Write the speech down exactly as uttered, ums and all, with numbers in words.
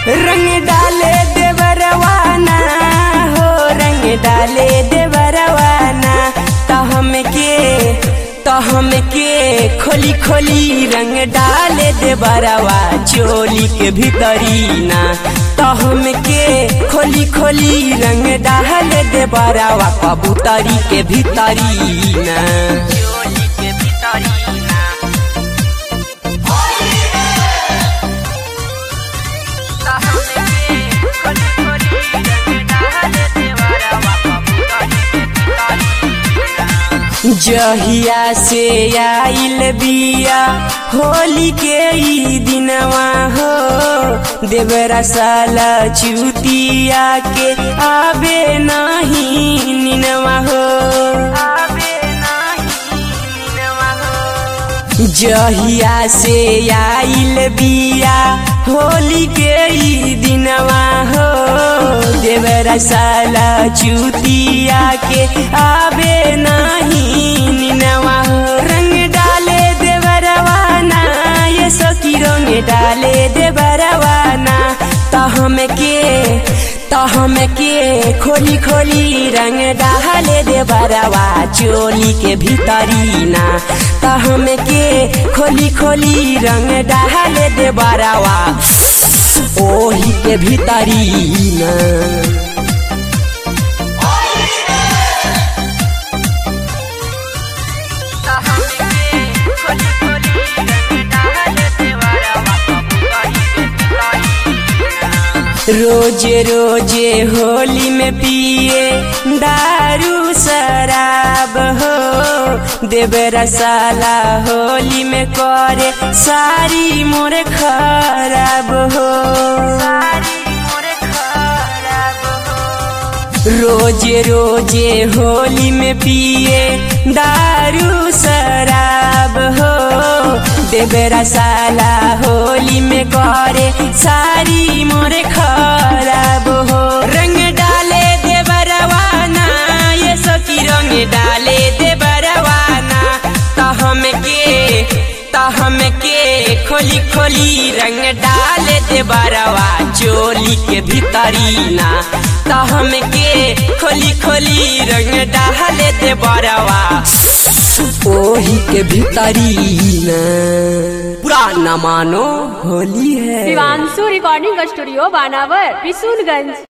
रंग डाले देवरवाना हो, रंग डाले देवरवाना। तो हम के तो हम के खोली खोली रंग डाले देवरवा चोली के भीतरी ना। तो हम के खोली खोली रंग डाले देवरवा कबूतरी के भीतरी ना। चोली के भीतरी ना। जहिया से आइल बिया होली के ई दिनवा हो, देवरा साला चुतिया के आबे नहीं निनवा हो, आबे नहीं निनवा हो। जहिया से आइल बिया होली के ई दिनवा हो, देवरा साला चुतिया के आबे नहीं निनवा हो। रंग डाले देवरवाना ये सखी रंग डाले देवरवाना। तो हम के तो हम के खोली खोली रंग डाले देवरवा चोली के भीतरी ना। तो हम के खोली खोली रंग डाले देवरवा ओही के भीतरी ना। रोजे रोजे होली में पिए दारू शराब हो, देवरा साला होली में करे सारी मोरे खराब हो, सारी मोरे खराब हो। रोजे रोजे होली में पिए दारू शराब हो, देवरा साला होली में करे सारी मोरे खराब हो। रंग डाले देवरवाना ये सखी रंग डाले देवरवाना। तो हम के तो हम के खोली खोली रंग डाले देवरवा चोली के भीतरी ना। तो हम के खोली खोली रंग डाले देवरवा ओही के भीतरी ना। पूरा न मानो होली है। Shivanshu recording studio Banawar Bishunganj.